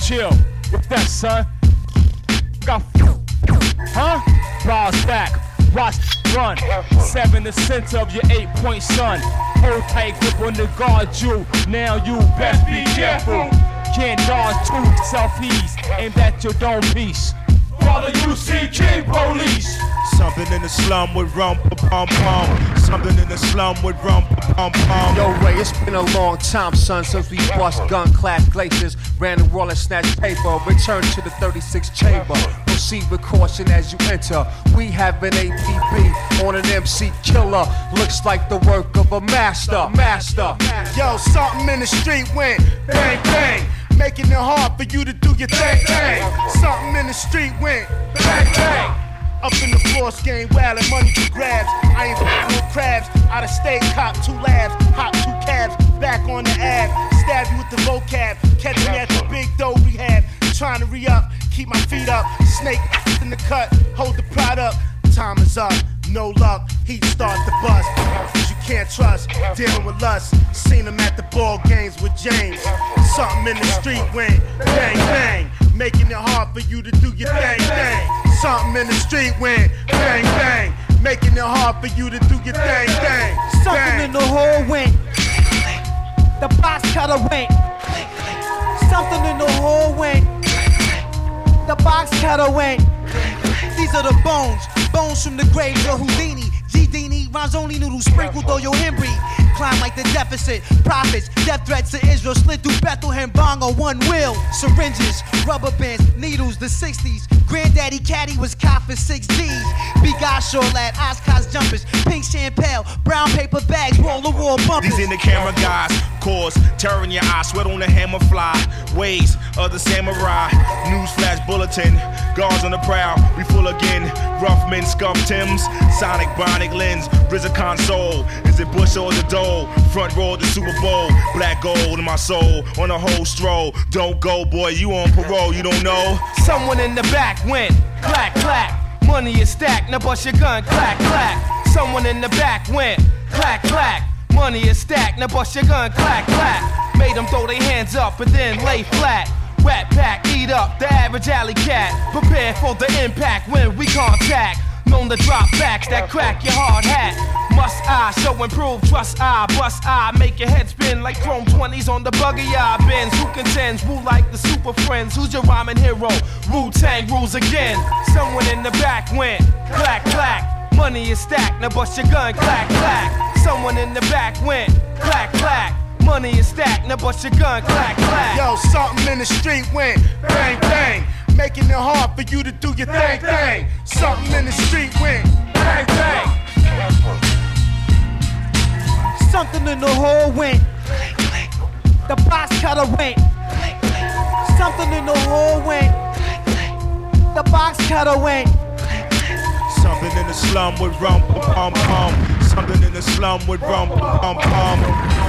chill. What's that, son? Got huh? Rise back, watch run. 7 the center of your 8-point son. Hold tight grip on the guard you. Now you best be careful. Can't dodge to self-ease. Aimed at your dome piece. Father, you see King Police. Something in the slum with rum pum pum. Something in the slum with rum pum pum. Yo, Ray, it's been a long time, son, since we bust gun-clad glaciers, ran the wall and snatched paper. Return to the 36 chamber. Proceed with caution as you enter. We have an APB on an MC killer. Looks like the work of a master. Yo, something in the street went bang bang, making it hard for you to do your thing. Something in the street went bang bang. Up in the floor, game wild and money for grabs. I ain't no crabs. Out of state, cop 2 labs, hop 2 cabs, back on the ab. Stab you with the vocab. Catch me at the big dough rehab. Trying to re-up, keep my feet up. Snake in the cut, hold the pride up. Time is up, no luck. Heat start to bust. You can't trust, dealing with lust. Seen him at the ball games with James. Something in the street went bang bang, making it hard for you to do your thing. Something in the street went bang bang, making it hard for you to do your thing. Something in the hole went. The box cutter went. Something in the hole went. The box cutter went. These are the bones from the grave of Houdini. G-Dini, rhymes only noodles sprinkled through your Henry. Climb like the deficit, profits, death threats to Israel. Slid through Bethlehem, bong on one wheel. Syringes, rubber bands, needles, the 60s. Granddaddy Caddy was cop for 6 G's. Big Gosh lad, Oscars jumpers, pink champagne, brown paper bags, wall-to-wall bumpers. These in the camera guys, cause terror in your eyes, sweat on the hammer fly. Ways of the samurai, newsflash bulletin, guards on the prowl, we full again. Rough men, scum Tims, Sonic, Bionic lens, RZA console. Is it Bush or the Dole? Front row of the Super Bowl, black gold in my soul, on a whole stroll. Don't go, boy, you on parole, you don't know. Someone in the back went clack, clack. Money is stacked, now bust your gun, clack, clack. Someone in the back went clack, clack. Money is stacked, now bust your gun, clack, clack. Made them throw their hands up and then lay flat. Rat pack, eat up the average alley cat. Prepare for the impact when we contact. Known to drop facts that crack your hard hat. Must I show improve, trust I, bust I. Make your head spin like chrome 20s on the buggy I bends. Who contends, woo like the super friends. Who's your rhyming hero? Wu-Tang rules again. Someone in the back went clack, clack. Money is stacked, now bust your gun, clack, clack. Someone in the back went clack, clack. Money is stacked, now bust your gun, clack, clack. Yo, something in the street went bang bang, making it hard for you to do your thing. Something in the street went bang bang. Something in the hole went. The box cutter went. Something in the hole went. The box cutter went. Something in the slum with rum pum pum. Something in the slum with rum pum pum.